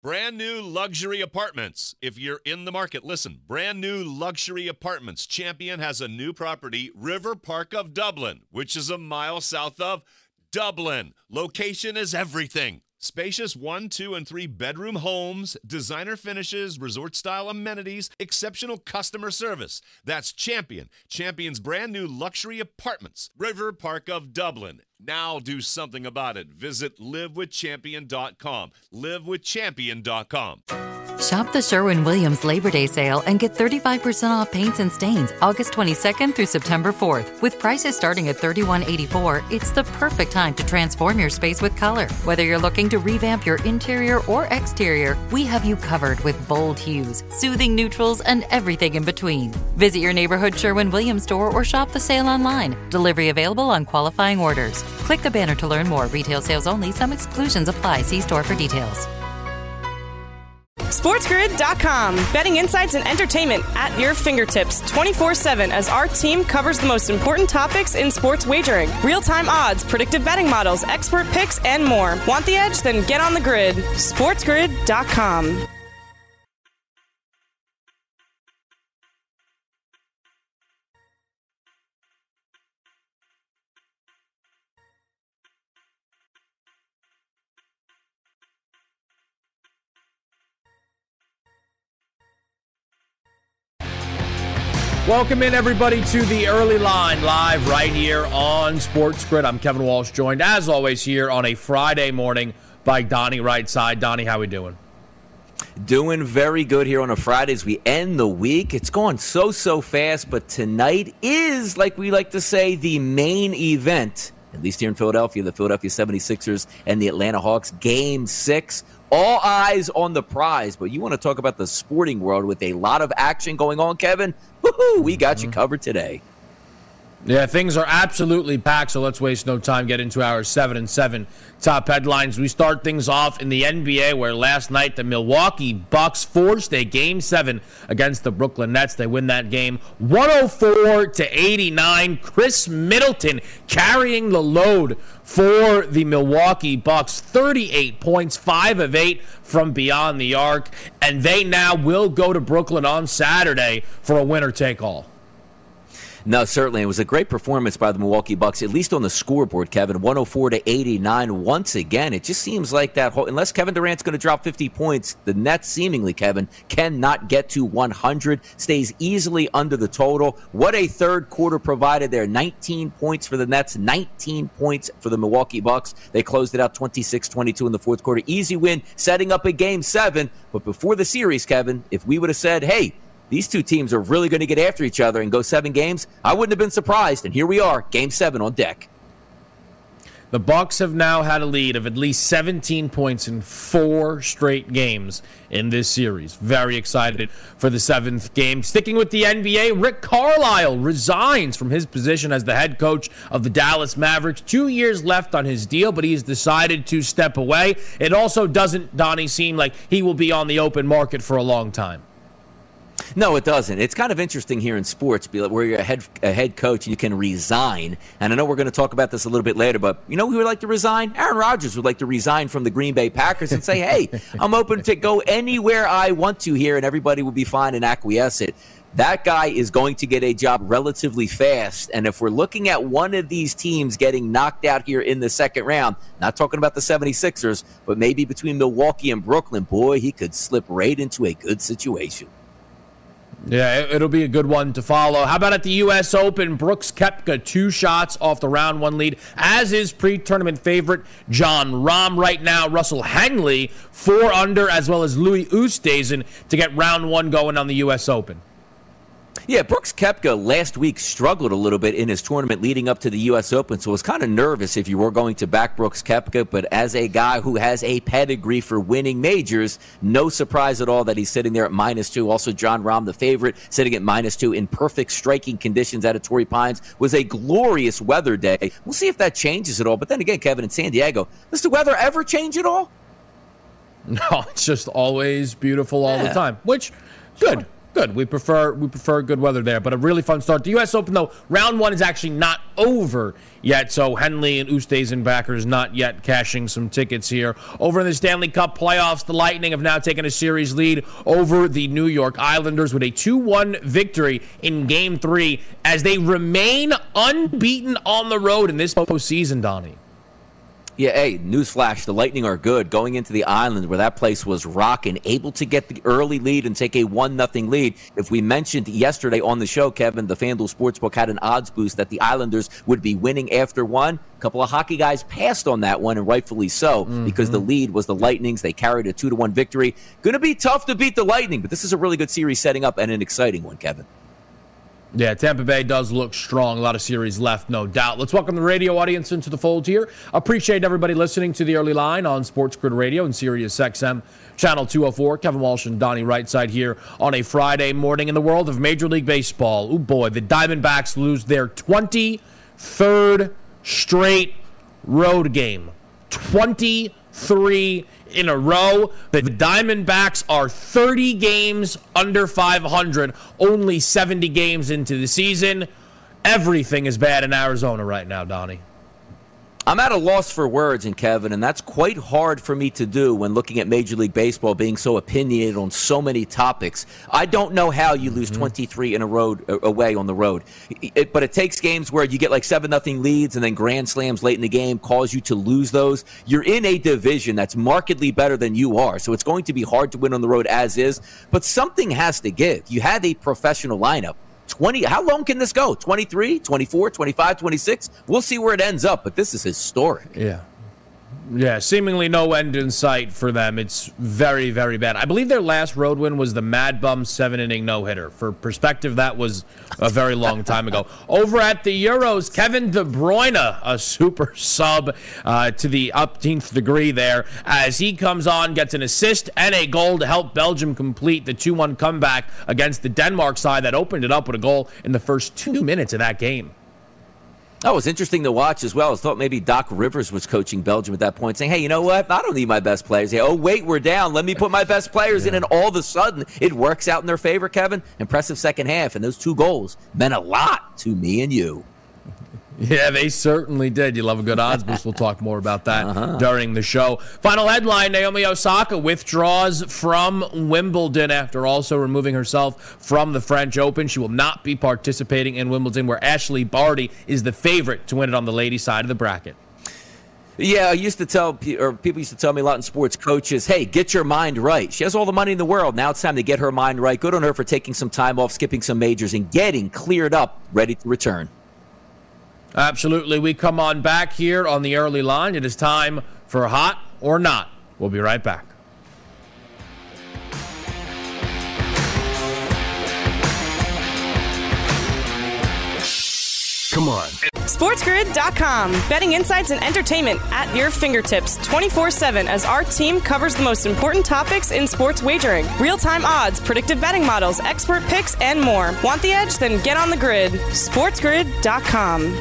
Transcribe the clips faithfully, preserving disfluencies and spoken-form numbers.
Brand new luxury apartments. If you're in the market, listen. Brand new luxury apartments. Champion has a new property, River Park of Dublin, which is a mile south of Dublin. Location is everything. Spacious one, two, and three bedroom homes, designer finishes, resort-style amenities, exceptional customer service. That's Champion. Champion's brand new luxury apartments. River Park of Dublin. Now do something about it. Visit live with champion dot com. live with champion dot com. Shop the Sherwin-Williams Labor Day sale and get thirty-five percent off paints and stains August twenty-second through September fourth. With prices starting at thirty-one eighty-four, it's the perfect time to transform your space with color. Whether you're looking to revamp your interior or exterior, we have you covered with bold hues, soothing neutrals, and everything in between. Visit your neighborhood Sherwin-Williams store or shop the sale online. Delivery available on qualifying orders. Click the banner to learn more. Retail sales only. Some exclusions apply. See store for details. SportsGrid dot com. Betting insights and entertainment at your fingertips twenty-four seven as our team covers the most important topics in sports wagering. Real-time odds, predictive betting models, expert picks, and more. Want the edge? Then get on the grid. SportsGrid dot com. Welcome in, everybody, to the Early Line, live right here on Sports Grid. I'm Kevin Walsh, joined, as always, here on a Friday morning by Donnie Rightside. Donnie, how we doing? Doing very good here on a Friday as we end the week. It's going so, so fast, but tonight is, like we like to say, the main event, at least here in Philadelphia, the Philadelphia seventy-sixers and the Atlanta Hawks, Game six. All eyes on the prize, but you want to talk about the sporting world with a lot of action going on, Kevin? Woohoo, we got you covered today. Yeah, things are absolutely packed, so let's waste no time. Get into our seven and seven top headlines. We start things off in the N B A, where last night the Milwaukee Bucks forced a Game seven against the Brooklyn Nets. They win that game one oh four to eighty-nine. Chris Middleton carrying the load for the Milwaukee Bucks. thirty-eight points, five of eight from beyond the arc, and they now will go to Brooklyn on Saturday for a winner-take-all. No, certainly. It was a great performance by the Milwaukee Bucks, at least on the scoreboard, Kevin. one oh four to eighty-nine once again. It just seems like that whole, unless Kevin Durant's going to drop fifty points, the Nets seemingly, Kevin, cannot get to one hundred, stays easily under the total. What a third quarter provided there. nineteen points for the Nets, nineteen points for the Milwaukee Bucks. They closed it out twenty-six twenty-two in the fourth quarter. Easy win, setting up a Game seven. But before the series, Kevin, if we would have said, hey, these two teams are really going to get after each other and go seven games, I wouldn't have been surprised. And here we are, Game seven on deck. The Bucks have now had a lead of at least seventeen points in four straight games in this series. Very excited for the seventh game. Sticking with the N B A, Rick Carlisle resigns from his position as the head coach of the Dallas Mavericks. Two years left on his deal, but he's decided to step away. It also doesn't, Donnie, seem like he will be on the open market for a long time. No, it doesn't. It's kind of interesting here in sports where you're a head, a head coach and you can resign. And I know we're going to talk about this a little bit later, but you know who would like to resign? Aaron Rodgers would like to resign from the Green Bay Packers and say, hey, I'm open to go anywhere I want to here, and everybody will be fine and acquiesce it. That guy is going to get a job relatively fast. And if we're looking at one of these teams getting knocked out here in the second round, not talking about the seventy-sixers, but maybe between Milwaukee and Brooklyn, boy, he could slip right into a good situation. Yeah, it'll be a good one to follow. How about at the U S Open? Brooks Koepka, two shots off the round one lead, as is pre-tournament favorite Jon Rahm right now. Russell Henley, four under, as well as Louis Oosthuizen to get round one going on the U S Open. Yeah, Brooks Koepka last week struggled a little bit in his tournament leading up to the U S Open, so I was kind of nervous if you were going to back Brooks Koepka, but as a guy who has a pedigree for winning majors, no surprise at all that he's sitting there at minus two. Also, Jon Rahm, the favorite, sitting at minus two in perfect striking conditions out of Torrey Pines. Was a glorious weather day. We'll see if that changes at all, but then again, Kevin, in San Diego, does the weather ever change at all? No, it's just always beautiful all yeah. the time, which, good. Sure. good. We prefer we prefer good weather there, but a really fun start. The U S Open, though, round one is actually not over yet, so Henley and Oosthuizen backers not yet cashing some tickets here. Over in the Stanley Cup playoffs, the Lightning have now taken a series lead over the New York Islanders with a two one victory in Game three as they remain unbeaten on the road in this postseason, Donnie. Yeah, hey, newsflash, the Lightning are good. Going into the Island where that place was rocking, able to get the early lead and take a one nothing lead. If we mentioned yesterday on the show, Kevin, the FanDuel Sportsbook had an odds boost that the Islanders would be winning after one. A couple of hockey guys passed on that one, and rightfully so, mm-hmm. because the lead was the Lightning's. They carried a two to one victory. Going to be tough to beat the Lightning, but this is a really good series setting up and an exciting one, Kevin. Yeah, Tampa Bay does look strong. A lot of series left, no doubt. Let's welcome the radio audience into the fold here. Appreciate everybody listening to the early line on Sports Grid Radio and Sirius X M Channel two oh four. Kevin Walsh and Donnie Rightside here on a Friday morning in the world of Major League Baseball. Oh boy, the Diamondbacks lose their twenty-third straight road game. twenty-three in a row. The Diamondbacks are thirty games under five hundred, only seventy games into the season. Everything is bad in Arizona right now, Donnie. I'm at a loss for words, and Kevin, and that's quite hard for me to do when looking at Major League Baseball being so opinionated on so many topics. I don't know how you lose mm-hmm. twenty-three in a road away on the road, it, but it takes games where you get like seven nothing leads and then grand slams late in the game cause you to lose those. You're in a division that's markedly better than you are, so it's going to be hard to win on the road as is, but something has to give. You have a professional lineup. twenty How long can this go? twenty-three, twenty-four, twenty-five, twenty-six? We'll see where it ends up, but this is historic. Yeah. Yeah, seemingly no end in sight for them. It's very, very bad. I believe their last road win was the Mad Bum seven-inning no-hitter. For perspective, that was a very long time ago. Over at the Euros, Kevin De Bruyne, a super sub uh, to the upteenth degree there, as he comes on, gets an assist and a goal to help Belgium complete the two one comeback against the Denmark side that opened it up with a goal in the first two minutes of that game. That was interesting to watch as well. I thought maybe Doc Rivers was coaching Belgium at that point, saying, hey, you know what? I don't need my best players here. Oh, wait, we're down. Let me put my best players yeah. in. And all of a sudden, it works out in their favor, Kevin. Impressive second half. And those two goals meant a lot to me and you. Yeah, they certainly did. You love a good odds boost. We'll talk more about that uh-huh. during the show. Final headline, Naomi Osaka withdraws from Wimbledon after also removing herself from the French Open. She will not be participating in Wimbledon, where Ashley Barty is the favorite to win it on the ladies' side of the bracket. Yeah, I used to tell, or people used to tell me a lot in sports, coaches, hey, get your mind right. She has all the money in the world. Now it's time to get her mind right. Good on her for taking some time off, skipping some majors, and getting cleared up, ready to return. Absolutely. We come on back here on the early line. It is time for Hot or Not. We'll be right back. Come on. SportsGrid dot com. Betting insights and entertainment at your fingertips twenty-four seven as our team covers the most important topics in sports wagering. Real-time odds, predictive betting models, expert picks, and more. Want the edge? Then get on the grid. SportsGrid dot com.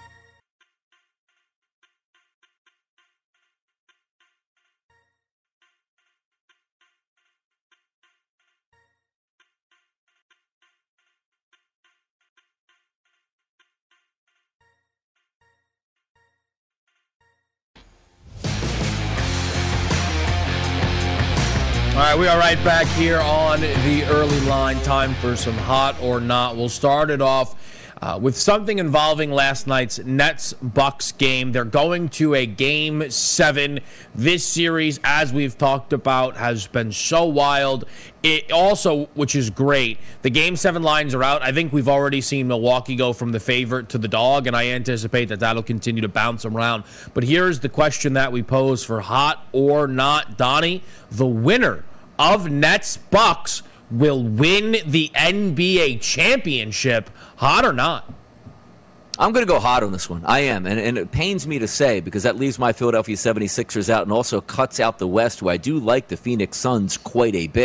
All right, we are right back here on the early line. Time for some Hot or Not. We'll start it off uh, with something involving last night's Nets-Bucks game. They're going to a game seven. This series, as we've talked about, has been so wild. It also, which is great, the game seven lines are out. I think we've already seen Milwaukee go from the favorite to the dog, and I anticipate that that'll continue to bounce around. But here's the question that we pose for Hot or Not, Donnie. The winner of Nets-Bucks will win the N B A championship. Hot or not? I'm going to go hot on this one. I am. And, and it pains me to say because that leaves my Philadelphia seventy-sixers out and also cuts out the West, who I do like the Phoenix Suns quite a bit.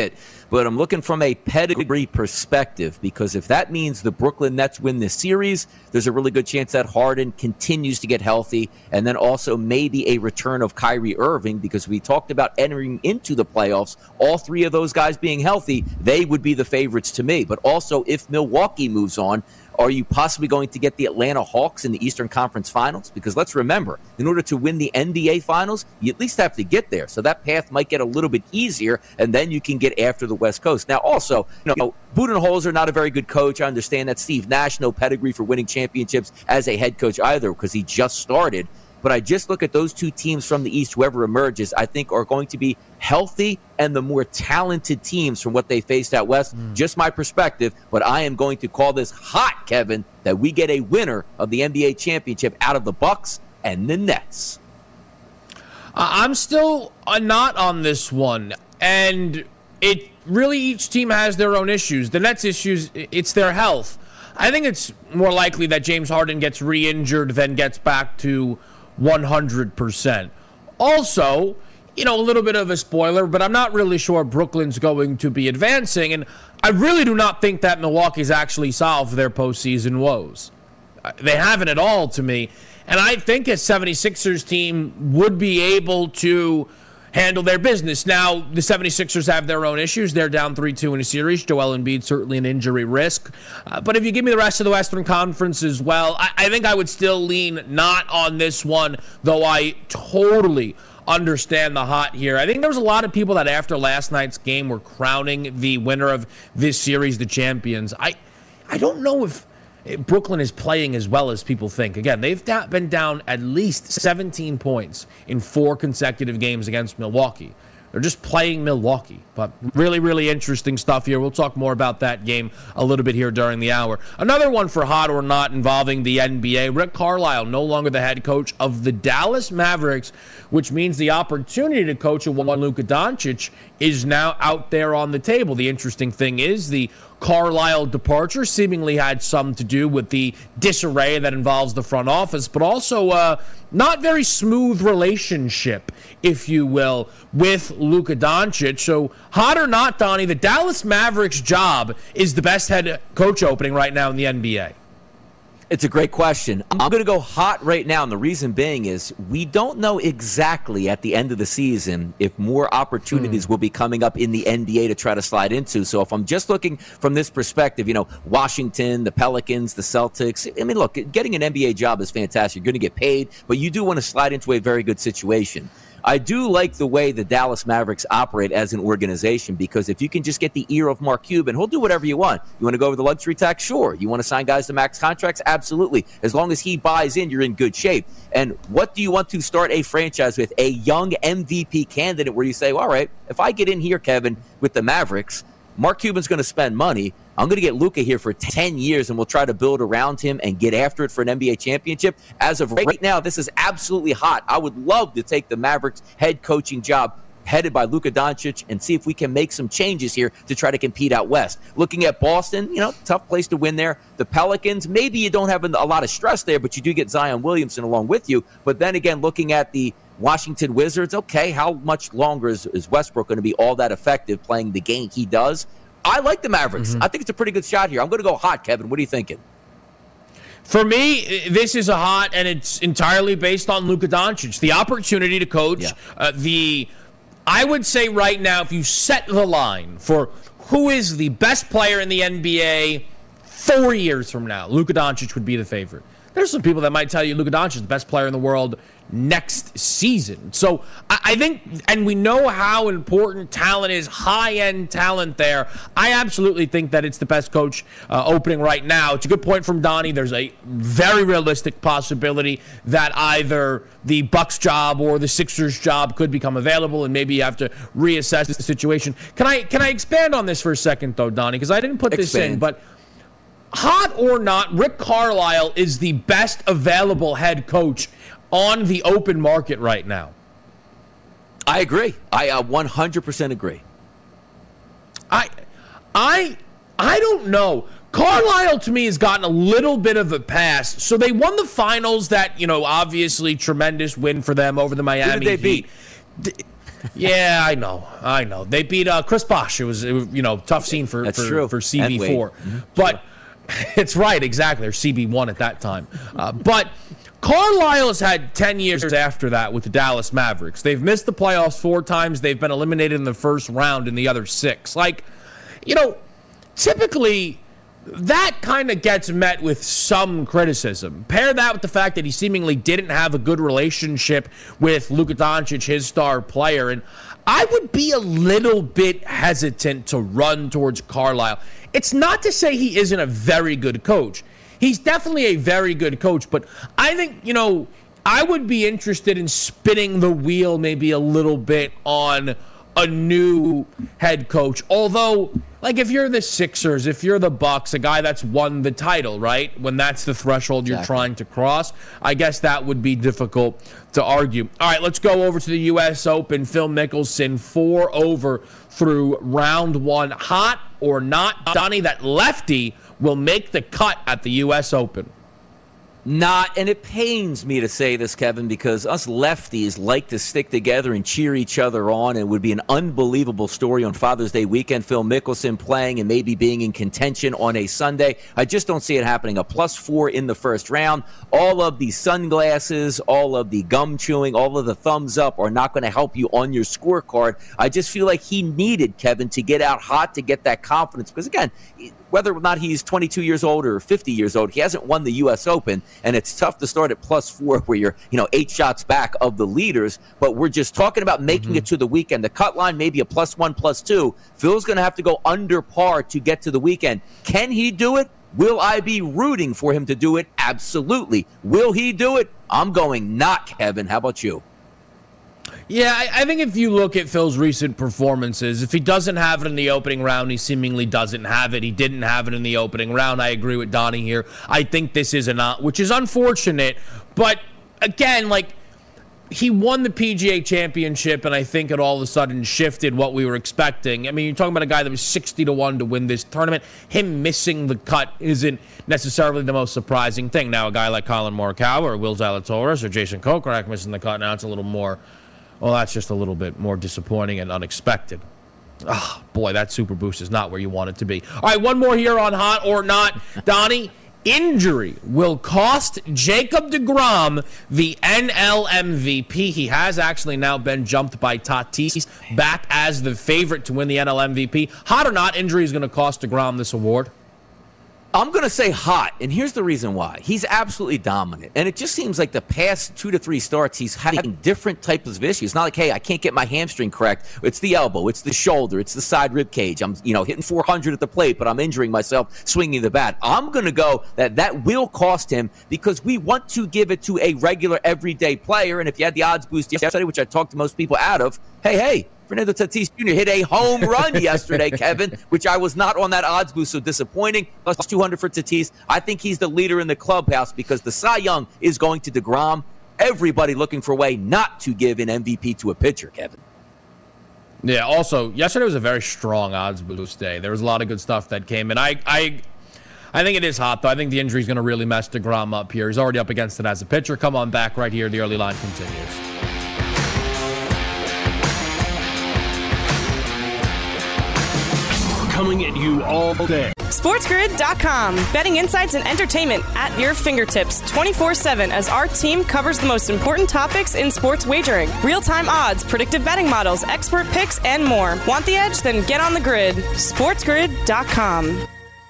but I'm looking from a pedigree perspective, because if that means the Brooklyn Nets win this series, there's a really good chance that Harden continues to get healthy, and then also maybe a return of Kyrie Irving, because we talked about entering into the playoffs, all three of those guys being healthy, they would be the favorites to me. But also, if Milwaukee moves on, are you possibly going to get the Atlanta Hawks in the Eastern Conference Finals? Because let's remember, in order to win the N B A Finals, you at least have to get there. So that path might get a little bit easier, and then you can get after the West Coast. Now, also, you know, Budenholzer, not a very good coach. I understand that. Steve Nash, no pedigree for winning championships as a head coach either, because he just started. But I just look at those two teams from the East, whoever emerges, I think are going to be healthy and the more talented teams from what they faced out West. Mm. Just my perspective, but I am going to call this hot, Kevin, that we get a winner of the N B A championship out of the Bucks and the Nets. I'm still not on this one, and it really, each team has their own issues. The Nets' issues, it's their health. I think it's more likely that James Harden gets re-injured than gets back to one hundred percent. Also, you know, a little bit of a spoiler, but I'm not really sure Brooklyn's going to be advancing, and I really do not think that Milwaukee's actually solved their postseason woes. They haven't at all to me, and I think a seventy-sixers team would be able to handle their business. Now, the seventy-sixers have their own issues. They're down three two in a series. Joel Embiid certainly an injury risk. Uh, but if you give me the rest of the Western Conference as well, I, I think I would still lean not on this one, though I totally understand the hot here. I think there was a lot of people that after last night's game were crowning the winner of this series the champions. I, I don't know if Brooklyn is playing as well as people think. Again, they've da- been down at least seventeen points in four consecutive games against Milwaukee. They're just playing Milwaukee. But really, really interesting stuff here. We'll talk more about that game a little bit here during the hour. Another one for hot or not involving the N B A. Rick Carlisle, no longer the head coach of the Dallas Mavericks, which means the opportunity to coach a one Luka Doncic is now out there on the table. The interesting thing is the Carlisle departure seemingly had some to do with the disarray that involves the front office, but also a not very smooth relationship, if you will, with Luka Doncic. So, hot or not, Donnie, the Dallas Mavericks job is the best head coach opening right now in the N B A. It's a great question. I'm going to go hot right now, and the reason being is we don't know exactly at the end of the season if more opportunities mm. will be coming up in the N B A to try to slide into. So if I'm just looking from this perspective, you know, Washington, the Pelicans, the Celtics, I mean, look, getting an N B A job is fantastic. You're going to get paid, but you do want to slide into a very good situation. I do like the way the Dallas Mavericks operate as an organization, because if you can just get the ear of Mark Cuban, he'll do whatever you want. You want to go over the luxury tax? Sure. You want to sign guys to max contracts? Absolutely. As long as he buys in, you're in good shape. And what do you want to start a franchise with? A young M V P candidate where you say, well, all right, if I get in here, Kevin, with the Mavericks, Mark Cuban's going to spend money. I'm going to get Luka here for ten years, and we'll try to build around him and get after it for an N B A championship. As of right now, this is absolutely hot. I would love to take the Mavericks head coaching job headed by Luka Doncic and see if we can make some changes here to try to compete out west. Looking at Boston, you know, tough place to win there. The Pelicans, maybe you don't have a lot of stress there, but you do get Zion Williamson along with you. But then again, looking at the Washington Wizards, okay, how much longer is, is Westbrook going to be all that effective playing the game he does? I like the Mavericks. Mm-hmm. I think it's a pretty good shot here. I'm going to go hot, Kevin. What are you thinking? For me, this is a hot, and it's entirely based on Luka Doncic. The opportunity to coach, yeah. uh, the, I would say right now, if you set the line for who is the best player in the N B A four years from now, Luka Doncic would be the favorite. There's some people that might tell you Luka Doncic is the best player in the world next season. So I, I think, and we know how important talent is, high-end talent there. I absolutely think that it's the best coach uh, opening right now. It's a good point from Donnie. There's a very realistic possibility that either the Bucks job or the Sixers job could become available, and maybe you have to reassess the situation. Can I can I expand on this for a second, though, Donnie? Because I didn't put expand. this in, but hot or not, Rick Carlisle is the best available head coach on the open market right now. I agree. I uh, one hundred percent agree. I, I, I don't know. Carlisle, to me, has gotten a little bit of a pass. So they won the finals. That, you know, obviously tremendous win for them over the Miami Who did they Heat. beat? Yeah, I know. I know. They beat uh, Chris Bosh. It was, it was, you know, tough scene for, That's for, true. for C B four. Mm-hmm. But it's right, exactly. Or C B one at that time. Uh, but Carlisle's had ten years after that with the Dallas Mavericks. They've missed the playoffs four times. They've been eliminated in the first round in the other six. Like, you know, typically that kind of gets met with some criticism. Pair that with the fact that he seemingly didn't have a good relationship with Luka Doncic, his star player, and I would be a little bit hesitant to run towards Carlisle. It's not to say he isn't a very good coach. He's definitely a very good coach, but I think, you know, I would be interested in spinning the wheel maybe a little bit on a new head coach. Although, like, if you're the Sixers, if you're the Bucks, a guy that's won the title, right? When that's the threshold you're Exactly. trying to cross, I guess that would be difficult to argue. All right, let's go over to the U S Open. Phil Mickelson, four over through round one. Hot or not, Donnie, that lefty will make the cut at the U S Open. Not, and it pains me to say this, Kevin, because us lefties like to stick together and cheer each other on. It would be an unbelievable story on Father's Day weekend. Phil Mickelson playing and maybe being in contention on a Sunday. I just don't see it happening. A plus four in the first round. All of the sunglasses, all of the gum chewing, all of the thumbs up are not going to help you on your scorecard. I just feel like he needed, Kevin, to get out hot, to get that confidence. Because, again, whether or not he's twenty-two years old or fifty years old, he hasn't won the U S Open, and it's tough to start at plus four where you're, you know, eight shots back of the leaders. But we're just talking about making mm-hmm. it to the weekend. The cut line, maybe a plus one, plus two. Phil's going to have to go under par to get to the weekend. Can he do it? Will I be rooting for him to do it? Absolutely. Will he do it? I'm going not, Kevin. How about you? Yeah, I, I think if you look at Phil's recent performances, if he doesn't have it in the opening round, he seemingly doesn't have it. He didn't have it in the opening round. I agree with Donnie here. I think this is a not, which is unfortunate. But again, like, he won the P G A Championship, and I think it all of a sudden shifted what we were expecting. I mean, you're talking about a guy that was sixty to one to win this tournament. Him missing the cut isn't necessarily the most surprising thing. Now, a guy like Colin Morikawa or Will Zalatoris or Jason Kokrak missing the cut, now it's a little more, well, that's just a little bit more disappointing and unexpected. Oh, boy, that super boost is not where you want it to be. All right, one more here on Hot or Not. Donnie, injury will cost Jacob deGrom the N L M V P. He has actually now been jumped by Tatis, back as the favorite to win the N L M V P. Hot or not, injury is going to cost deGrom this award. I'm going to say hot, and here's the reason why. He's absolutely dominant, and it just seems like the past two to three starts, he's having different types of issues. It's not like, hey, I can't get my hamstring correct. It's the elbow, it's the shoulder, it's the side rib cage. I'm, you know, hitting four hundred at the plate, but I'm injuring myself swinging the bat. I'm going to go that that will cost him because we want to give it to a regular, everyday player, and if you had the odds boost yesterday, which I talked to most people out of, hey, hey, Fernando Tatis Junior hit a home run yesterday, Kevin, which I was not on that odds boost, so disappointing. Plus two hundred for Tatis. I think he's the leader in the clubhouse because the Cy Young is going to deGrom. Everybody looking for a way not to give an M V P to a pitcher, Kevin. Yeah, also, yesterday was a very strong odds boost day. There was a lot of good stuff that came in. I I, I think it is hot, though. I think the injury is going to really mess deGrom up here. He's already up against it as a pitcher. Come on back right here. The early line continues. Coming at you all day. SportsGrid dot com. Betting insights and entertainment at your fingertips twenty-four seven as our team covers the most important topics in sports wagering. Real-time odds, predictive betting models, expert picks, and more. Want the edge? Then get on the grid. SportsGrid dot com.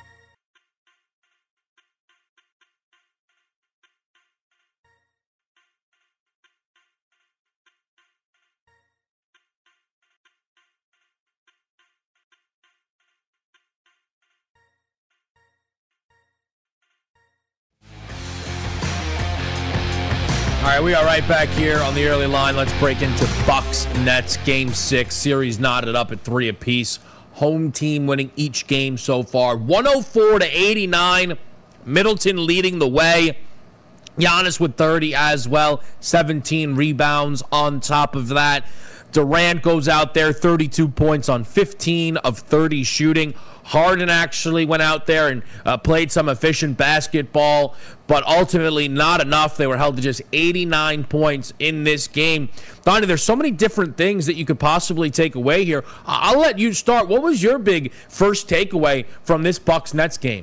All right, we are right back here on the early line. Let's break into Bucks Nets Game Six. Series knotted up at three apiece. Home team winning each game so far, one oh four to eighty-nine. Middleton leading the way. Giannis with thirty as well, seventeen rebounds on top of that. Durant goes out there, thirty-two points on fifteen of thirty shooting. Harden actually went out there and uh, played some efficient basketball, but ultimately not enough. They were held to just eighty-nine points in this game. Donnie, there's so many different things that you could possibly take away here. I'll let you start. What was your big first takeaway from this Bucks-Nets game?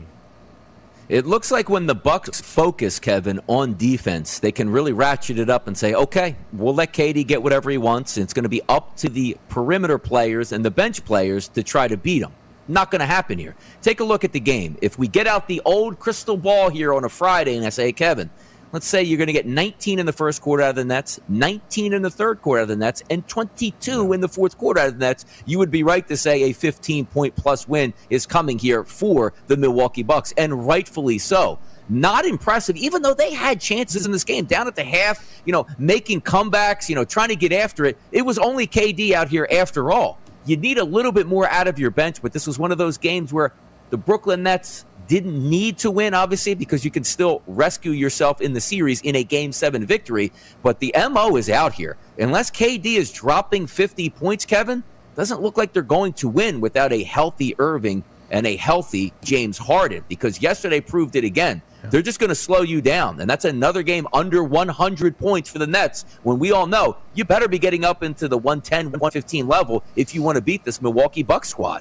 It looks like when the Bucks focus, Kevin, on defense, they can really ratchet it up and say, okay, we'll let K D get whatever he wants. And it's going to be up to the perimeter players and the bench players to try to beat him. Not going to happen here. Take a look at the game. If we get out the old crystal ball here on a Friday and I say, hey, Kevin, let's say you're going to get nineteen in the first quarter out of the Nets, nineteen in the third quarter out of the Nets, and twenty-two in the fourth quarter out of the Nets, you would be right to say a fifteen-point-plus win is coming here for the Milwaukee Bucks, and rightfully so. Not impressive, even though they had chances in this game, down at the half, you know, making comebacks, you know, trying to get after it. It was only K D out here after all. You need a little bit more out of your bench, but this was one of those games where the Brooklyn Nets didn't need to win, obviously, because you can still rescue yourself in the series in a Game seven victory. But the M O is out here. Unless K D is dropping fifty points, Kevin, doesn't look like they're going to win without a healthy Irving and a healthy James Harden, because yesterday proved it again. They're just going to slow you down, and that's another game under one hundred points for the Nets, when we all know you better be getting up into the one ten, one fifteen level if you want to beat this Milwaukee Bucks squad.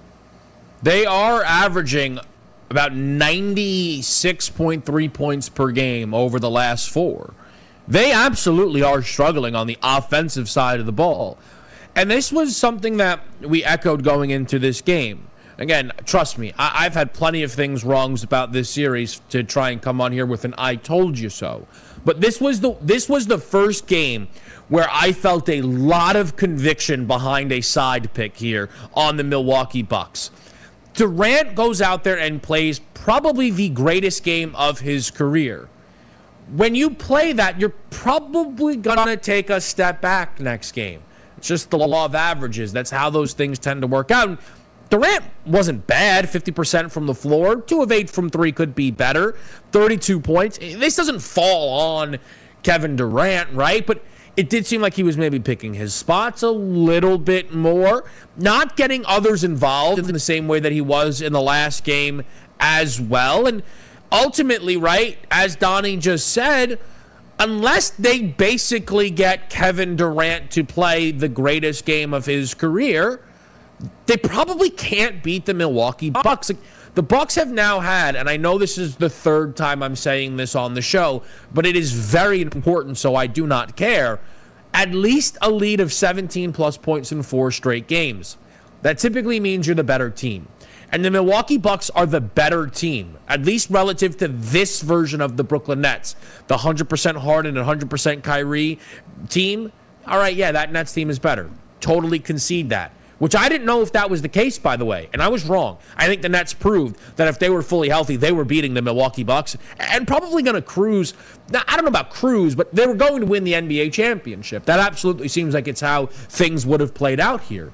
They are averaging about ninety-six point three points per game over the last four. They absolutely are struggling on the offensive side of the ball. And this was something that we echoed going into this game. Again, trust me, I- I've had plenty of things wrong about this series to try and come on here with an I told you so. But this was the this was the first game where I felt a lot of conviction behind a side pick here on the Milwaukee Bucks. Durant goes out there and plays probably the greatest game of his career. When you play that, you're probably going to take a step back next game. It's just the law of averages. That's how those things tend to work out. Durant wasn't bad, fifty percent from the floor. Two of eight from three could be better. thirty-two points. This doesn't fall on Kevin Durant, right? But it did seem like he was maybe picking his spots a little bit more, not getting others involved in the same way that he was in the last game as well. And ultimately, right, as Donnie just said, unless they basically get Kevin Durant to play the greatest game of his career, they probably can't beat the Milwaukee Bucks. The Bucks have now had, and I know this is the third time I'm saying this on the show, but it is very important, so I do not care, at least a lead of seventeen plus points in four straight games. That typically means you're the better team. And the Milwaukee Bucks are the better team, at least relative to this version of the Brooklyn Nets. The one hundred percent Harden and one hundred percent Kyrie team, all right, yeah, that Nets team is better. Totally concede that. Which I didn't know if that was the case, by the way, and I was wrong. I think the Nets proved that if they were fully healthy, they were beating the Milwaukee Bucks and probably going to cruise. Now, I don't know about cruise, but they were going to win the N B A championship. That absolutely seems like it's how things would have played out here.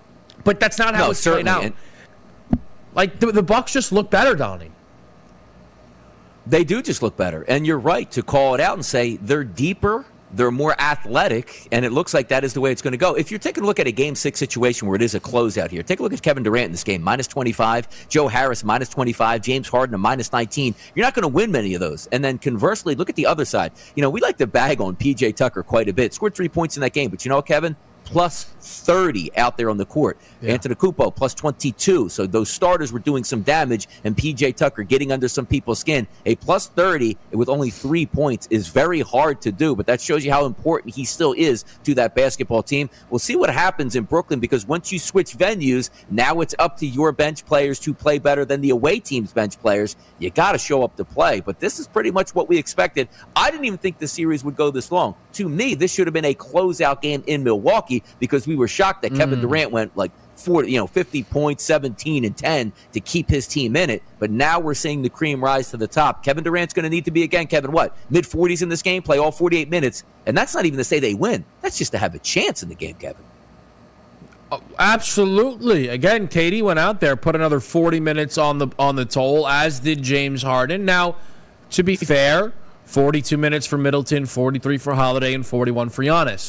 But that's not how no, it's played out. And- like, the, the Bucks just look better, Donnie. They do just look better. And you're right to call it out and say they're deeper, they're more athletic, and it looks like that is the way it's going to go. If you're taking a look at a game six situation where it is a closeout here, take a look at Kevin Durant in this game, minus twenty-five, Joe Harris, minus twenty-five, James Harden, a minus nineteen. You're not going to win many of those. And then conversely, look at the other side. You know, we like to bag on P J Tucker quite a bit. Scored three points in that game, but you know what, Kevin? Plus thirty out there on the court. Yeah. Antetokounmpo plus twenty-two. So those starters were doing some damage, and P J Tucker getting under some people's skin. A plus thirty with only three points is very hard to do, but that shows you how important he still is to that basketball team. We'll see what happens in Brooklyn, because once you switch venues, now it's up to your bench players to play better than the away team's bench players. You got to show up to play, but this is pretty much what we expected. I didn't even think the series would go this long. To me, this should have been a closeout game in Milwaukee, because we were shocked that mm. Kevin Durant went like forty, you know, fifty points, seventeen and ten to keep his team in it. But now we're seeing the cream rise to the top. Kevin Durant's going to need to be, again, Kevin, what, mid forties in this game, play all forty-eight minutes. And that's not even to say they win. That's just to have a chance in the game, Kevin. Oh, absolutely. Again, Katie went out there, put another forty minutes on the on the toll, as did James Harden. Now, to be fair, forty-two minutes for Middleton, forty-three for Holiday, and forty-one for Giannis.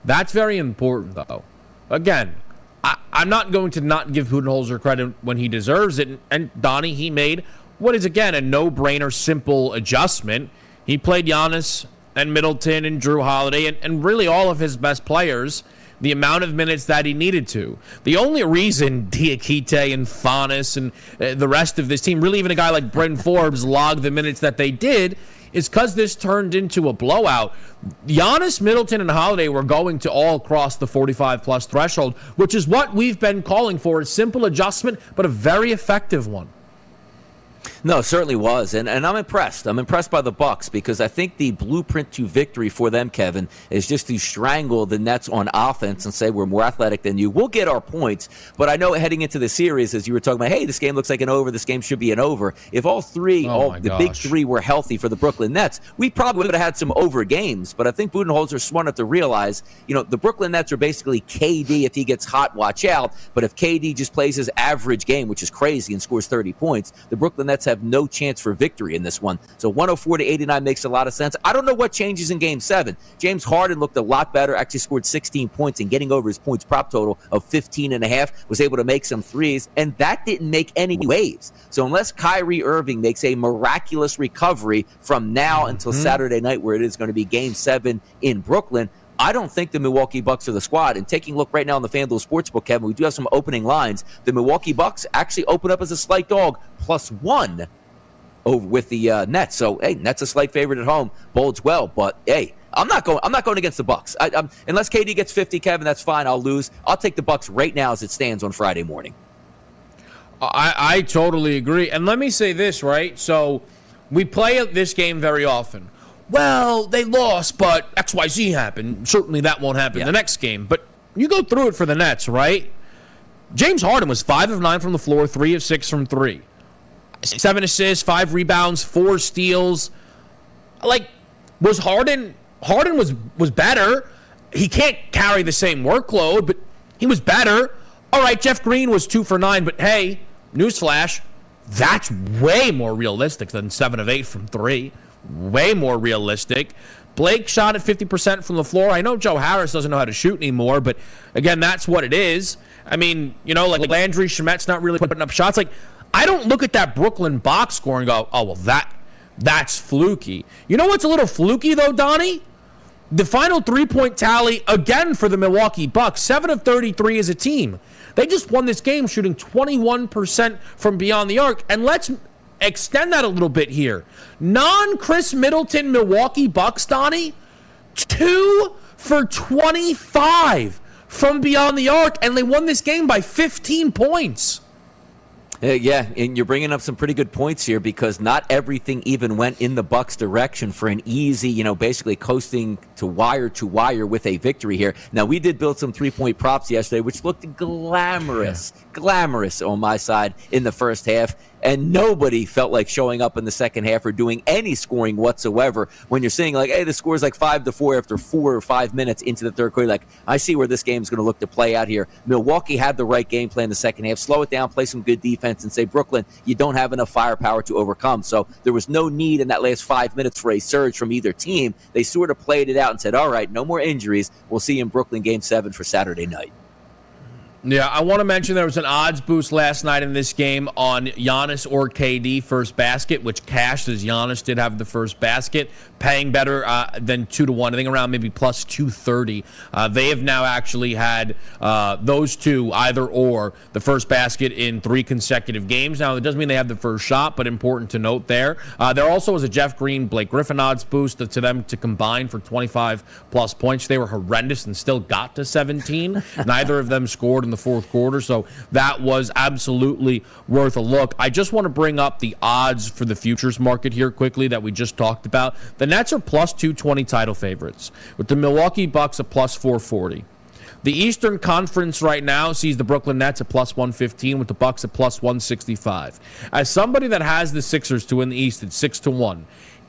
That's very important, though. Again, I, I'm not going to not give Budenholzer credit when he deserves it. And Donnie, he made what is, again, a no-brainer, simple adjustment. He played Giannis and Middleton and Drew Holiday and, and really all of his best players the amount of minutes that he needed to. The only reason Diakite and Faunus and uh, the rest of this team, really even a guy like Bryn Forbes, logged the minutes that they did is because this turned into a blowout. Giannis, Middleton, and Holiday were going to all cross the forty-five plus threshold, which is what we've been calling for. A simple adjustment, but a very effective one. No, it certainly was, and and I'm impressed. I'm impressed by the Bucks because I think the blueprint to victory for them, Kevin, is just to strangle the Nets on offense and say we're more athletic than you. We'll get our points, but I know heading into the series, as you were talking about, hey, this game looks like an over. This game should be an over. If all three, oh all the gosh. big three, were healthy for the Brooklyn Nets, we probably would have had some over games. But I think Budenholzer is smart enough to realize, you know, the Brooklyn Nets are basically K D. If he gets hot, watch out. But if K D just plays his average game, which is crazy, and scores thirty points, the Brooklyn Nets have no chance for victory in this one. So one oh four to eighty-nine makes a lot of sense. I don't know what changes in game seven. James Harden looked a lot better, actually scored sixteen points and getting over his points prop total of fifteen and a half, was able to make some threes, and that didn't make any waves. So unless Kyrie Irving makes a miraculous recovery from now until mm-hmm. Saturday night, where it is going to be game seven in Brooklyn, I don't think the Milwaukee Bucks are the squad. And taking a look right now on the FanDuel Sportsbook, Kevin, we do have some opening lines. The Milwaukee Bucks actually open up as a slight dog, plus one over with the uh, Nets. So, hey, Nets a slight favorite at home, bodes well. But hey, I'm not going. I'm not going against the Bucks. I, I'm, unless K D gets fifty, Kevin, that's fine. I'll lose. I'll take the Bucks right now as it stands on Friday morning. I, I totally agree. And let me say this, right? So we play this game very often. Well, they lost, but X Y Z happened. Certainly that won't happen yeah. the next game. But you go through it for the Nets, right? James Harden was five of nine from the floor, three of six from three. Seven assists, five rebounds, four steals. Like, was Harden, Harden was, was better. He can't carry the same workload, but he was better. All right, Jeff Green was two for nine, but hey, newsflash, that's way more realistic than seven of eight from three. Way more realistic. Blake shot at fifty percent from the floor. I know Joe Harris doesn't know how to shoot anymore, but again, that's what it is. I mean, you know, like Landry Shamet's not really putting up shots. Like, I don't look at that Brooklyn box score and go, oh, well, that that's fluky. You know what's a little fluky, though, Donnie? The final three-point tally, again, for the Milwaukee Bucks, seven of thirty-three as a team. They just won this game shooting twenty-one percent from beyond the arc. And let's extend that a little bit here. Non-Chris Middleton Milwaukee Bucks, Donnie, two for twenty-five from beyond the arc, and they won this game by fifteen points. Uh, yeah, and you're bringing up some pretty good points here because not everything even went in the Bucks' direction for an easy, you know, basically coasting to wire to wire with a victory here. Now, we did build some three-point props yesterday, which looked glamorous, yeah. glamorous on my side in the first half. And nobody felt like showing up in the second half or doing any scoring whatsoever. When you're saying, like, hey, the score's like five to four after four or five minutes into the third quarter, like, I see where this game's going to look to play out here. Milwaukee had the right game plan in the second half. Slow it down, play some good defense, and say, Brooklyn, you don't have enough firepower to overcome. So there was no need in that last five minutes for a surge from either team. They sort of played it out and said, all right, no more injuries. We'll see you in Brooklyn game seven for Saturday night. Yeah, I want to mention there was an odds boost last night in this game on Giannis or K D first basket, which cashed as Giannis did have the first basket, paying better uh, than two to one. I think around maybe plus two thirty. Uh, they have now actually had uh, those two either or the first basket in three consecutive games. Now it doesn't mean they have the first shot, but important to note there. Uh, there also was a Jeff Green, Blake Griffin odds boost to them to combine for twenty-five plus points. They were horrendous and still got to seventeen. Neither of them scored in the fourth quarter, so that was absolutely worth a look. I just want to bring up the odds for the futures market here quickly that we just talked about. The Nets are plus two twenty title favorites, with the Milwaukee Bucks at plus four forty. The Eastern Conference right now sees the Brooklyn Nets at plus one fifteen, with the Bucks at plus one sixty-five. As somebody that has the Sixers to win the East at six to one,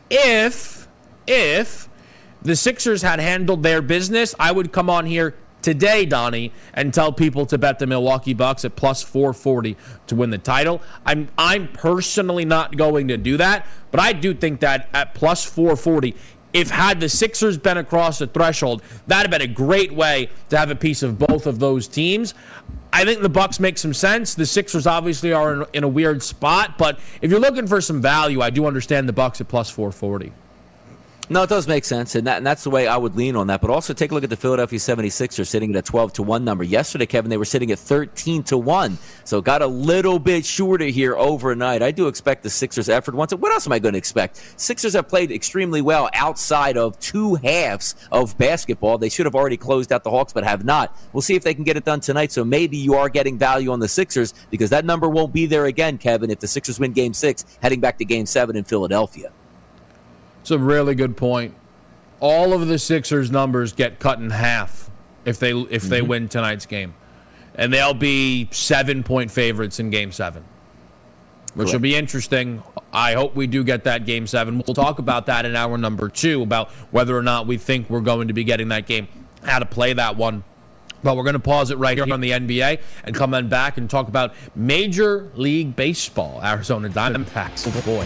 if, if the Sixers had handled their business, I would come on here today, Donnie, and tell people to bet the Milwaukee Bucks at plus four forty to win the title. I'm I'm personally not going to do that, but I do think that at plus four forty, if had the Sixers been across the threshold, that would have been a great way to have a piece of both of those teams. I think the Bucks make some sense. The Sixers obviously are in, in a weird spot, but if you're looking for some value, I do understand the Bucks at plus four forty. No, it does make sense, and, that, and that's the way I would lean on that. But also take a look at the Philadelphia seventy-sixers sitting at a twelve to one number. Yesterday, Kevin, they were sitting at thirteen to one, so got a little bit shorter here overnight. I do expect the Sixers' effort once. What else am I going to expect? Sixers have played extremely well outside of two halves of basketball. They should have already closed out the Hawks, but have not. We'll see if they can get it done tonight, so maybe you are getting value on the Sixers because that number won't be there again, Kevin, if the Sixers win Game six, heading back to Game seven in Philadelphia. It's a really good point. All of the Sixers' numbers get cut in half if they if they mm-hmm. win tonight's game. And they'll be seven-point favorites in Game seven, which Correct. will be interesting. I hope we do get that Game seven. We'll talk about that in hour number two, about whether or not we think we're going to be getting that game, how to play that one. But we're going to pause it right here on the N B A and come on back and talk about Major League Baseball. Arizona Diamondbacks. Oh, boy.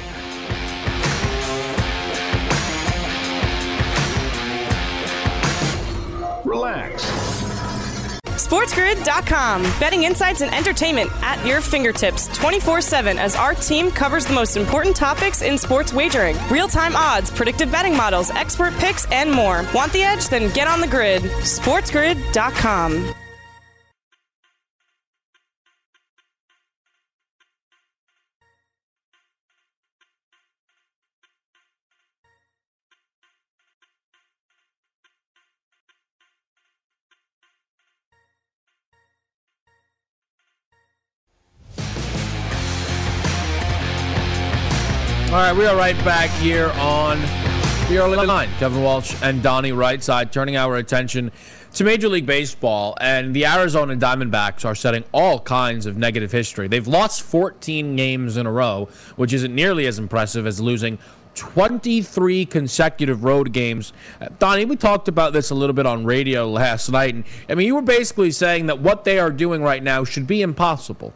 Relax. SportsGrid dot com. Betting insights and entertainment at your fingertips twenty-four seven as our team covers the most important topics in sports wagering. Real-time odds, predictive betting models, expert picks, and more. Want the edge? Then get on the grid. SportsGrid dot com. All right, we are right back here on the early line. Kevin Walsh and Donnie Rightside turning our attention to Major League Baseball, and the Arizona Diamondbacks are setting all kinds of negative history. They've lost fourteen games in a row, which isn't nearly as impressive as losing twenty-three consecutive road games. Uh, Donnie, we talked about this a little bit on radio last night, and I mean, you were basically saying that what they are doing right now should be impossible.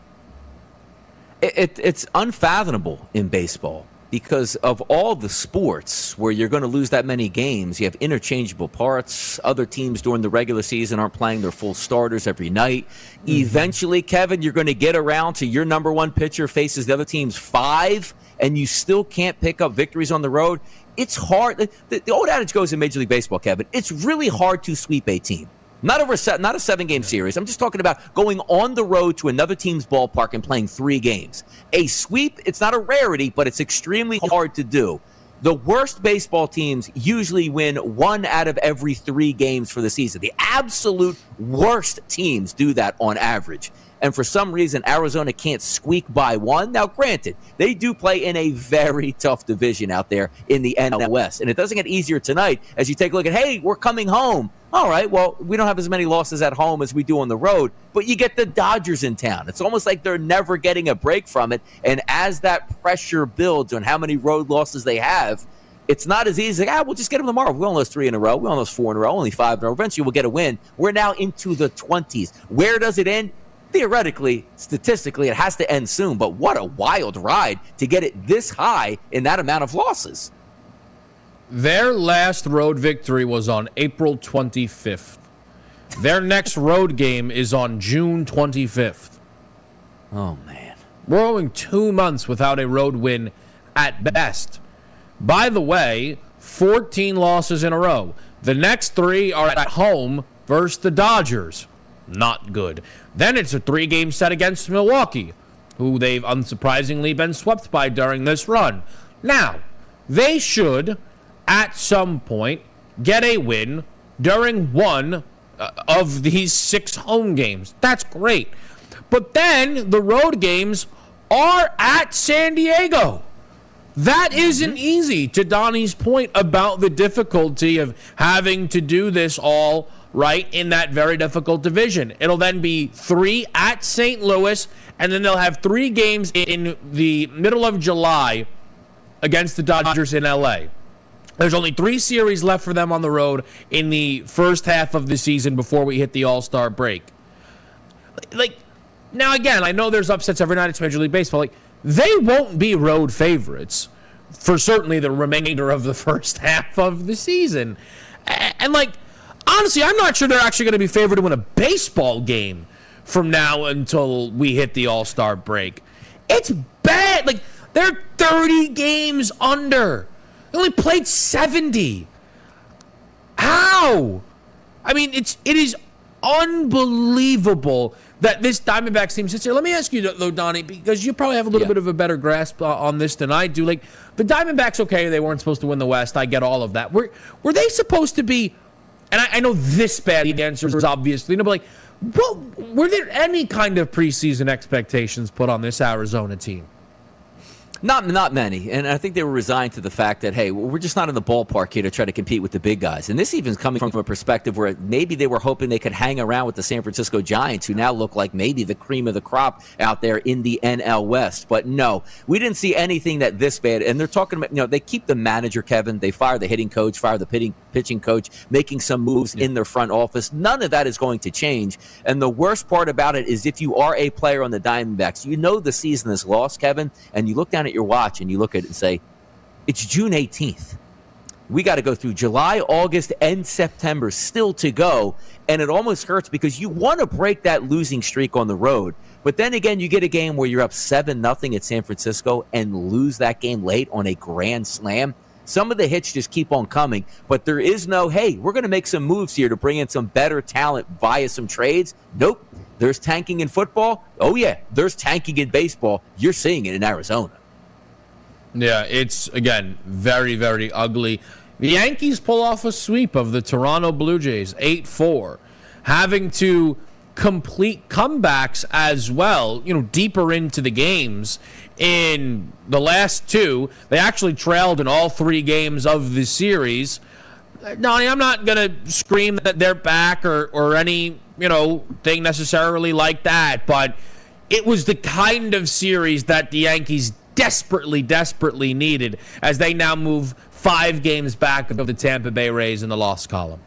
It, it, it's unfathomable in baseball because of all the sports where you're going to lose that many games. You have interchangeable parts. Other teams during the regular season aren't playing their full starters every night. Mm-hmm. Eventually, Kevin, you're going to get around to your number one pitcher faces the other team's five, and you still can't pick up victories on the road. It's hard. The, the old adage goes in Major League Baseball, Kevin, it's really hard to sweep a team. Not over a, not a seven-game series. I'm just talking about going on the road to another team's ballpark and playing three games. A sweep, it's not a rarity, but it's extremely hard to do. The worst baseball teams usually win one out of every three games for the season. The absolute worst teams do that on average. And for some reason, Arizona can't squeak by one. Now, granted, they do play in a very tough division out there in the N L West. And it doesn't get easier tonight as you take a look at, hey, we're coming home. All right, well, we don't have as many losses at home as we do on the road, but you get the Dodgers in town. It's almost like they're never getting a break from it. And as that pressure builds on how many road losses they have, it's not as easy. Like, ah, we'll just get them tomorrow. We only lost three in a row. We only lost four in a row, only five in a row. Eventually, we'll get a win. We're now into the twenties. Where does it end? Theoretically, statistically, it has to end soon, but what a wild ride to get it this high in that amount of losses. Their last road victory was on April twenty-fifth. Their next road game is on June twenty-fifth. Oh, man. We're going two months without a road win at best. By the way, fourteen losses in a row. The next three are at home versus the Dodgers. Not good. Then it's a three-game set against Milwaukee, who they've unsurprisingly been swept by during this run. Now, they should, at some point, get a win during one uh, of these six home games. That's great. But then the road games are at San Diego. That isn't easy, to Donnie's point about the difficulty of having to do this all right in that very difficult division. It'll then be three at Saint Louis, and then they'll have three games in the middle of July against the Dodgers in L A. There's only three series left for them on the road in the first half of the season before we hit the All-Star break. Like, now again, I know there's upsets every night. It's Major League Baseball. Like, they won't be road favorites for certainly the remainder of the first half of the season. And, and like, honestly, I'm not sure they're actually going to be favored to win a baseball game from now until we hit the All-Star break. It's bad. Like, they're thirty games under. They only played seventy. How? I mean, it's it is unbelievable that this Diamondbacks team sits here. Let me ask you, though, Donnie, because you probably have a little yeah. bit of a better grasp uh, on this than I do. Like, the Diamondbacks, okay, they weren't supposed to win the West. I get all of that. Were, were they supposed to be, and I, I know this bad the answer is obviously, you know, but like, what, were there any kind of preseason expectations put on this Arizona team? Not not many, and I think they were resigned to the fact that, hey, we're just not in the ballpark here to try to compete with the big guys. And this even is coming from a perspective where maybe they were hoping they could hang around with the San Francisco Giants, who now look like maybe the cream of the crop out there in the N L West. But no, we didn't see anything that this bad. And they're talking about, you know, they keep the manager, Kevin. They fire the hitting coach, fire the pitching, pitching coach, making some moves yeah. in their front office. None of that is going to change. And the worst part about it is if you are a player on the Diamondbacks, you know the season is lost, Kevin, and you look down at your watch and you look at it and say, it's June eighteenth. We got to go through July, August, and September still to go. And it almost hurts because you want to break that losing streak on the road. But then again, you get a game where you're up seven nothing at San Francisco and lose that game late on a grand slam. Some of the hits just keep on coming, but there is no, hey, we're going to make some moves here to bring in some better talent via some trades. Nope. There's tanking in football. Oh, yeah. There's tanking in baseball. You're seeing it in Arizona. Yeah, it's, again, very, very ugly. The Yankees pull off a sweep of the Toronto Blue Jays, eight four, having to complete comebacks as well, you know, deeper into the games. In the last two, they actually trailed in all three games of the series. Donnie, I'm not going to scream that they're back or, or any, you know, thing necessarily like that, but it was the kind of series that the Yankees desperately, desperately needed as they now move five games back of the Tampa Bay Rays in the loss column.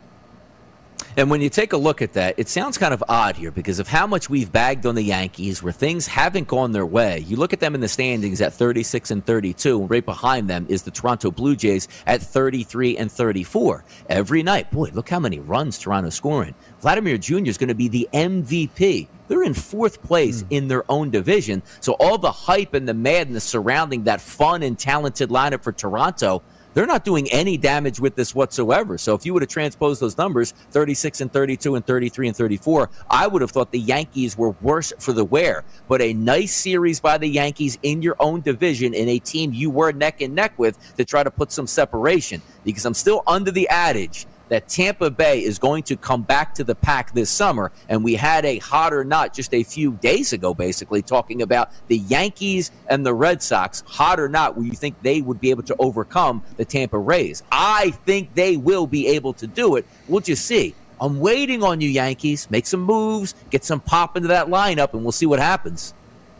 And when you take a look at that, it sounds kind of odd here because of how much we've bagged on the Yankees where things haven't gone their way. You look at them in the standings at thirty-six and thirty-two, and right behind them is the Toronto Blue Jays at thirty-three and thirty-four. Every night, boy, look how many runs Toronto's scoring. Vladimir Junior is going to be the M V P. They're in fourth place mm. in their own division. So all the hype and the madness surrounding that fun and talented lineup for Toronto, they're not doing any damage with this whatsoever. So if you would have transposed those numbers, thirty-six and thirty-two and thirty-three and thirty-four, I would have thought the Yankees were worse for the wear. But a nice series by the Yankees in your own division in a team you were neck and neck with to try to put some separation. Because I'm still under the adage that Tampa Bay is going to come back to the pack this summer. And we had a hot or not just a few days ago, basically, talking about the Yankees and the Red Sox, hot or not, where you think they would be able to overcome the Tampa Rays. I think they will be able to do it. We'll just see. I'm waiting on you, Yankees. Make some moves, get some pop into that lineup, and we'll see what happens.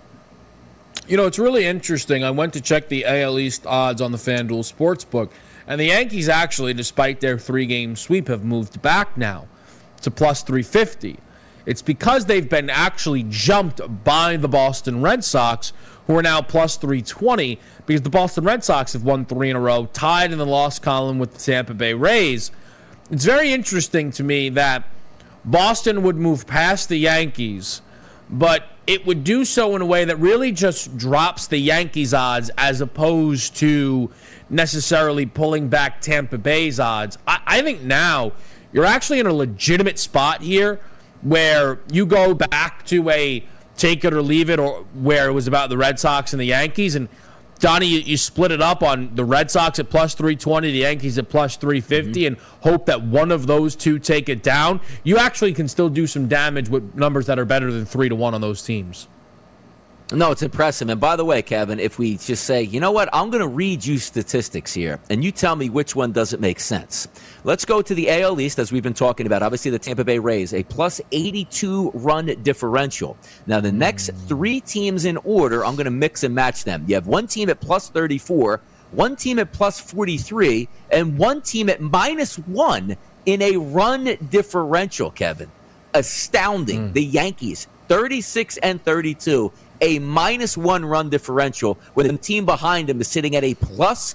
You know, it's really interesting. I went to check the A L East odds on the FanDuel Sportsbook. And the Yankees actually, despite their three-game sweep, have moved back now to plus three fifty. It's because they've been actually jumped by the Boston Red Sox, who are now plus three twenty, because the Boston Red Sox have won three in a row, tied in the loss column with the Tampa Bay Rays. It's very interesting to me that Boston would move past the Yankees, but it would do so in a way that really just drops the Yankees' odds as opposed to necessarily pulling back Tampa Bay's odds. I, I think now you're actually in a legitimate spot here where you go back to a take it or leave it, or where it was about the Red Sox and the Yankees. And Donnie, you, you split it up on the Red Sox at plus three twenty, the Yankees at plus three fifty, mm-hmm. and hope that one of those two take it down. You actually can still do some damage with numbers that are better than three to one on those teams. No, it's impressive. And by the way, Kevin, if we just say, you know what, I'm going to read you statistics here, and you tell me which one doesn't make sense. Let's go to the A L East, as we've been talking about. Obviously, the Tampa Bay Rays, a plus eighty-two run differential. Now, the next three teams in order, I'm going to mix and match them. You have one team at plus thirty-four, one team at plus forty-three, and one team at minus one in a run differential, Kevin. Astounding. Mm. The Yankees, thirty-six and thirty-two. a minus one run differential when the team behind him is sitting at a plus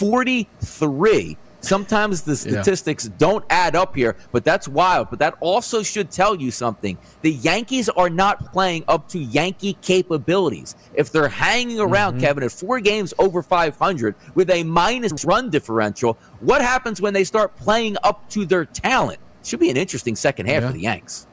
forty-three. Sometimes the statistics yeah. don't add up here, but that's wild. But that also should tell you something. The Yankees are not playing up to Yankee capabilities. If they're hanging around, mm-hmm. Kevin, at four games over five hundred with a minus run differential, what happens when they start playing up to their talent? Should be an interesting second half yeah. for the Yanks.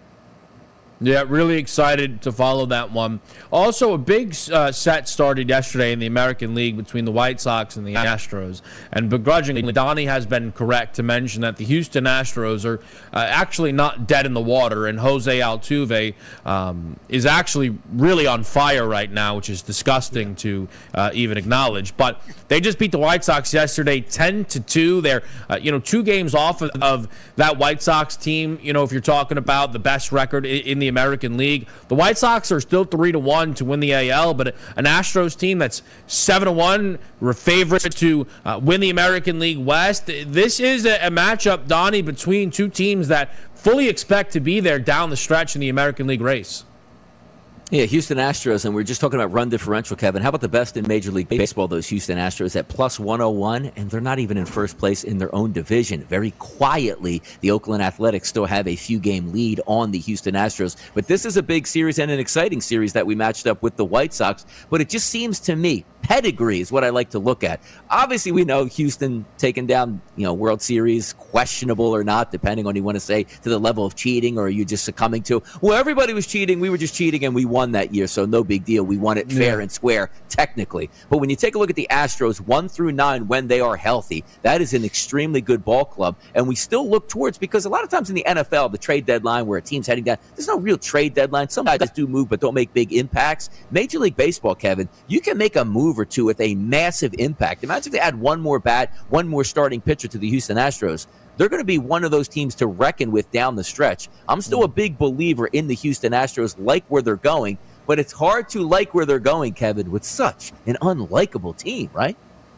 Yeah, really excited to follow that one. Also, a big uh, set started yesterday in the American League between the White Sox and the Astros. And begrudgingly, Donnie has been correct to mention that the Houston Astros are uh, actually not dead in the water. And Jose Altuve um, is actually really on fire right now, which is disgusting to uh, even acknowledge. But they just beat the White Sox yesterday ten to two. They're uh, you know, two games off of, of that White Sox team. You know, if you're talking about the best record in, in the American League. The White Sox are still three to one to win the A L, but an Astros team that's seven to one, were favorite to uh, win the American League West. This is a, a matchup, Donnie, between two teams that fully expect to be there down the stretch in the American League race. Yeah, Houston Astros, and we're just talking about run differential, Kevin. How about the best in Major League Baseball, those Houston Astros, at plus one oh one, and they're not even in first place in their own division. Very quietly, the Oakland Athletics still have a few-game lead on the Houston Astros. But this is a big series and an exciting series that we matched up with the White Sox. But it just seems to me, pedigree is what I like to look at. Obviously, we know Houston taking down, you know, World Series, questionable or not, depending on what you want to say, to the level of cheating, or are you just succumbing to, well, everybody was cheating, we were just cheating, and we won that year, so no big deal. We won it fair yeah. and square, technically. But when you take a look at the Astros, one through nine, when they are healthy, that is an extremely good ball club, and we still look towards, because a lot of times in the N F L, the trade deadline where a team's heading down, there's no real trade deadline. Some guys do move, but don't make big impacts. Major League Baseball, Kevin, you can make a move or two with a massive impact. Imagine if they add one more bat, one more starting pitcher to the Houston Astros. They're going to be one of those teams to reckon with down the stretch. I'm still a big believer in the Houston Astros, like where they're going, but it's hard to like where they're going, Kevin, with such an unlikable team, right?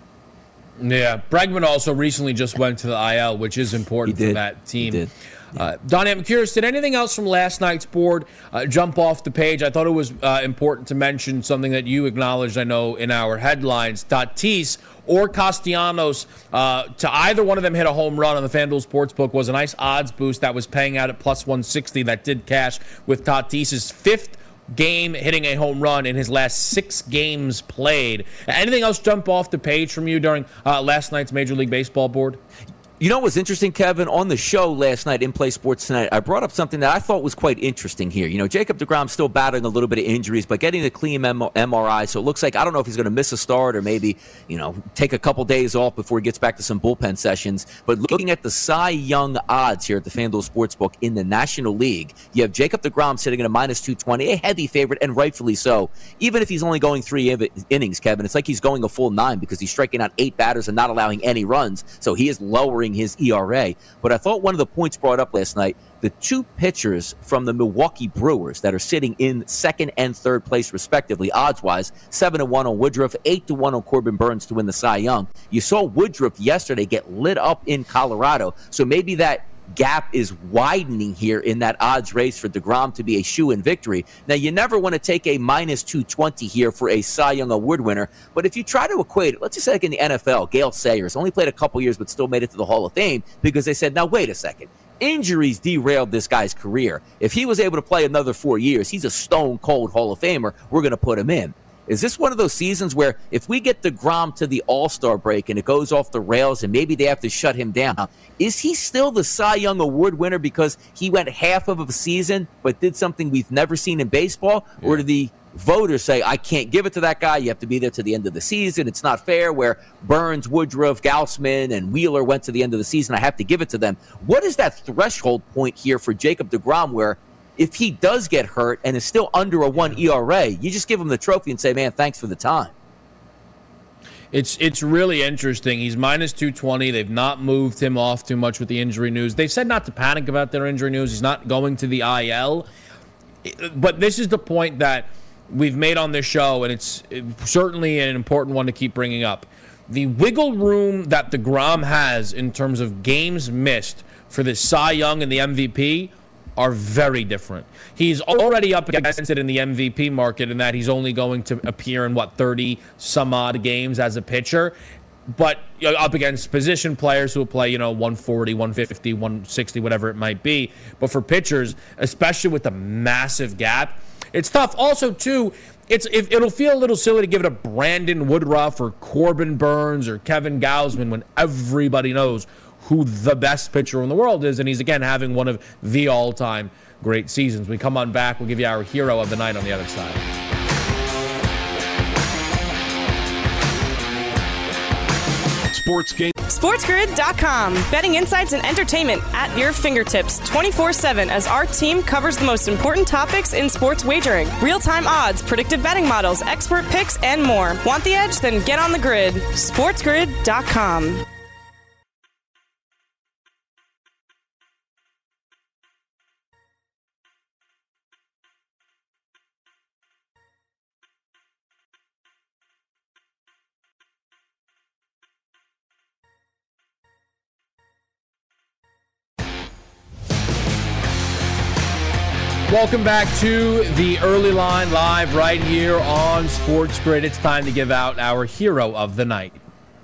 Yeah, Bregman also recently just went to the I L, which is important for that team. He did. Yeah. Uh, Donnie, I'm curious, did anything else from last night's board uh, jump off the page? I thought it was uh, important to mention something that you acknowledged, I know, in our headlines. Tatis or Castellanos, uh, to either one of them hit a home run on the FanDuel Sportsbook was a nice odds boost that was paying out at plus one sixty that did cash with Tatis's fifth game hitting a home run in his last six games played. Anything else jump off the page from you during uh, last night's Major League Baseball board? You know what was interesting, Kevin? On the show last night, In Play Sports Tonight, I brought up something that I thought was quite interesting here. You know, Jacob deGrom's still battling a little bit of injuries, but getting the clean M R I, so it looks like, I don't know if he's going to miss a start or maybe, you know, take a couple days off before he gets back to some bullpen sessions. But looking at the Cy Young odds here at the FanDuel Sportsbook in the National League, you have Jacob deGrom sitting at a minus two twenty, a heavy favorite, and rightfully so. Even if he's only going three innings, Kevin, it's like he's going a full nine because he's striking out eight batters and not allowing any runs, so he is lowering his E R A. But I thought one of the points brought up last night, the two pitchers from the Milwaukee Brewers that are sitting in second and third place, respectively, odds-wise, seven to one on Woodruff, eight to one on Corbin Burnes to win the Cy Young. You saw Woodruff yesterday get lit up in Colorado, so maybe that gap is widening here in that odds race for deGrom to be a shoe-in victory. Now, you never want to take a minus two twenty here for a Cy Young Award winner, but if you try to equate it, let's just say like in the N F L, Gale Sayers only played a couple years but still made it to the Hall of Fame because they said, now wait a second, injuries derailed this guy's career. If he was able to play another four years, he's a stone-cold Hall of Famer. We're going to put him in. Is this one of those seasons where if we get deGrom to the All-Star break and it goes off the rails and maybe they have to shut him down, is he still the Cy Young Award winner because he went half of a season but did something we've never seen in baseball? Yeah. Or do the voters say, I can't give it to that guy, you have to be there to the end of the season, it's not fair, where Burnes, Woodruff, Gausman, and Wheeler went to the end of the season, I have to give it to them? What is that threshold point here for Jacob deGrom where if he does get hurt and is still under a one E R A, you just give him the trophy and say, man, thanks for the time? It's it's really interesting. He's minus two twenty. They've not moved him off too much with the injury news. They've said not to panic about their injury news. He's not going to the I L. But this is the point that we've made on this show, and it's certainly an important one to keep bringing up. The wiggle room that deGrom has in terms of games missed for the Cy Young and the M V P are very different. He's already up against it in the M V P market in that he's only going to appear in, what, thirty some odd games as a pitcher. But you know, up against position players who will play, you know, one forty, one fifty, one sixty, whatever it might be. But for pitchers, especially with the massive gap, it's tough. Also, too, it's if it'll feel a little silly to give it a Brandon Woodruff or Corbin Burns or Kevin Gausman when everybody knows who the best pitcher in the world is, and he's, again, having one of the all-time great seasons. When we come on back, we'll give you our hero of the night on the other side. Sports game. SportsGrid dot com. Betting insights and entertainment at your fingertips twenty-four seven as our team covers the most important topics in sports wagering. Real-time odds, predictive betting models, expert picks, and more. Want the edge? Then get on the grid. SportsGrid dot com. Welcome back to the Early Line Live right here on Sports Grid. It's time to give out our hero of the night.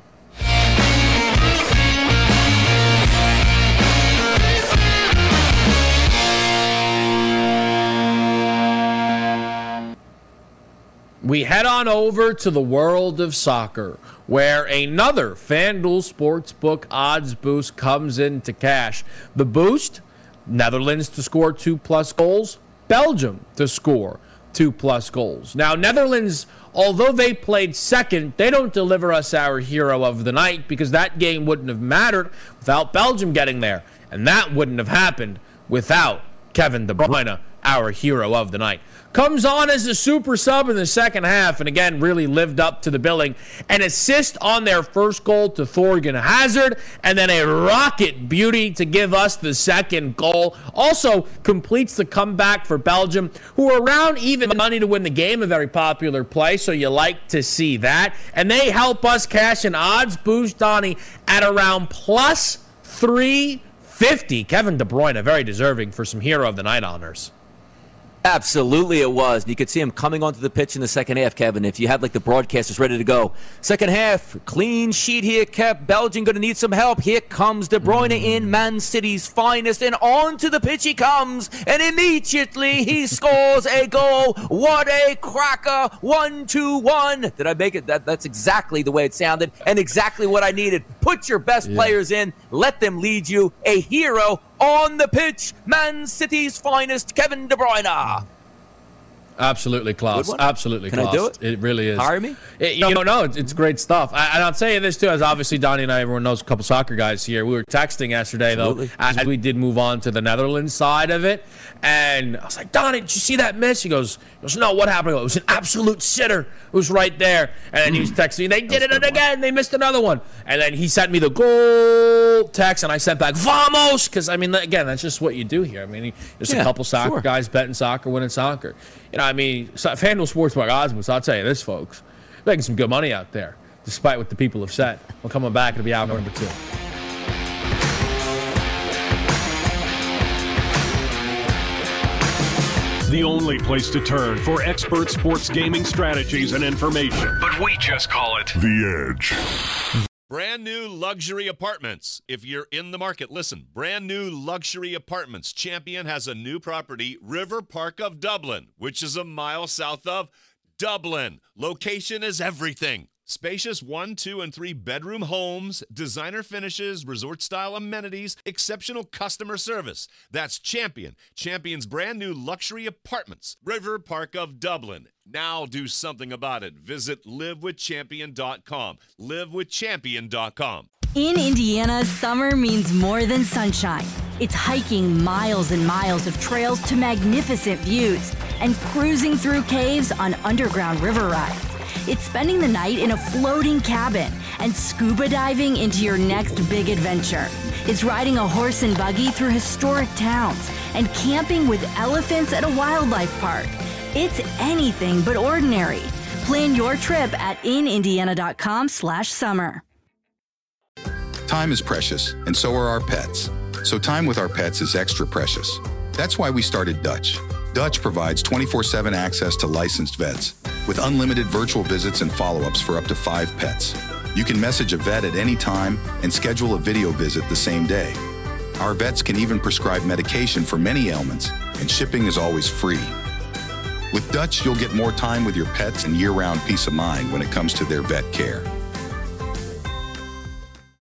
We head on over to the world of soccer, where another FanDuel Sportsbook odds boost comes into cash. The boost: Netherlands to score two-plus goals, Belgium to score two-plus goals. Now, Netherlands, although they played second, they don't deliver us our hero of the night because that game wouldn't have mattered without Belgium getting there. And that wouldn't have happened without Kevin De Bruyne, our hero of the night. Comes on as a super sub in the second half and, again, really lived up to the billing. An assist on their first goal to Thorgan Hazard, and then a rocket beauty to give us the second goal. Also completes the comeback for Belgium, who are around even money to win the game, a very popular play, so you like to see that. And they help us cash an odds boost, Donnie, at around plus three fifty. Kevin De Bruyne, very deserving for some hero of the night honors. Absolutely it was. And you could see him coming onto the pitch in the second half, Kevin. If you had like the broadcasters ready to go. Second half, clean sheet here, kept. Belgium going to need some help. Here comes De Bruyne in Man City's finest. And onto the pitch he comes. And immediately he scores a goal. What a cracker. One, two, one. Did I make it? That, that's exactly the way it sounded. And exactly what I needed. Put your best yeah. players in. Let them lead you. A hero on the pitch, Man City's finest, Kevin De Bruyne. Absolutely, Klaus. Absolutely, Can Klaus. I do it? It really is. Hire me? It, you know, no, it's, it's great stuff. I, and I'll tell you this, too, as obviously Donnie and I, everyone knows a couple soccer guys here. We were texting yesterday, Absolutely. though, as we did move on to the Netherlands side of it. And I was like, Donnie, did you see that miss? He goes, he goes no, what happened? I go, it was an absolute sitter. It was right there. And then he was texting me, they did it again. They missed another one. And then he sent me the goal text, and I sent back, vamos! Because, I mean, again, that's just what you do here. I mean, there's yeah, a couple soccer sure. guys betting soccer, winning soccer. You know, I mean, FanDuel Sportsbook odds, I'll tell you this, folks, making some good money out there, despite what the people have said. We're coming back. It'll be hour number two. The only place to turn for expert sports gaming strategies and information. But we just call it The Edge. Brand new luxury apartments. If you're in the market, listen. Brand new luxury apartments. Champion has a new property, River Park of Dublin, which is a mile south of Dublin. Location is everything. Spacious one, two, and three bedroom homes, designer finishes, resort-style amenities, exceptional customer service. That's Champion. Champion's brand new luxury apartments. River Park of Dublin. Now do something about it. Visit live with champion dot com. live with champion dot com. In Indiana, summer means more than sunshine. It's hiking miles and miles of trails to magnificent views and cruising through caves on underground river rides. It's spending the night in a floating cabin and scuba diving into your next big adventure. It's riding a horse and buggy through historic towns and camping with elephants at a wildlife park. It's anything but ordinary. Plan your trip at in indiana dot com slash summer. Time is precious, and so are our pets. So time with our pets is extra precious. That's why we started Dutch. Dutch provides twenty-four seven access to licensed vets with unlimited virtual visits and follow-ups for up to five pets. You can message a vet at any time and schedule a video visit the same day. Our vets can even prescribe medication for many ailments, and shipping is always free. With Dutch, you'll get more time with your pets and year-round peace of mind when it comes to their vet care.